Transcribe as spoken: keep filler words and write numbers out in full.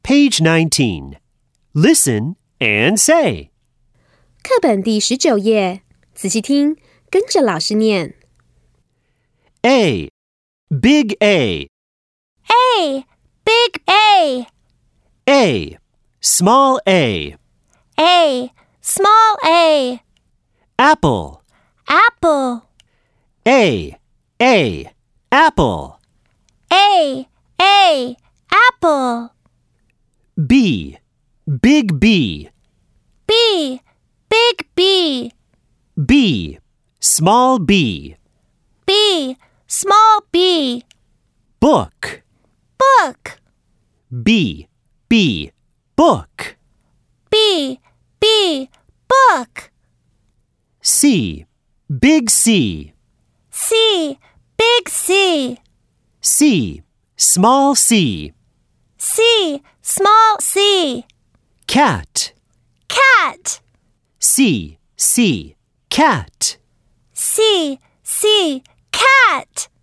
Page nineteen. Listen and say. 课本第十九页，仔细听，跟着老师念。 A. Big A. A. Big A. A. Small A. A. Small A. Apple. Apple. A. A. Apple. A. A. Apple. B. Big B. B. Big B. B. Small B. B. Small B. Book. Book. B. B. Book. B. B. Book. C. Big C. C. Big C. C. Small C. C. Small C. Cat. Cat. C. C. Cat. C. C. Cat.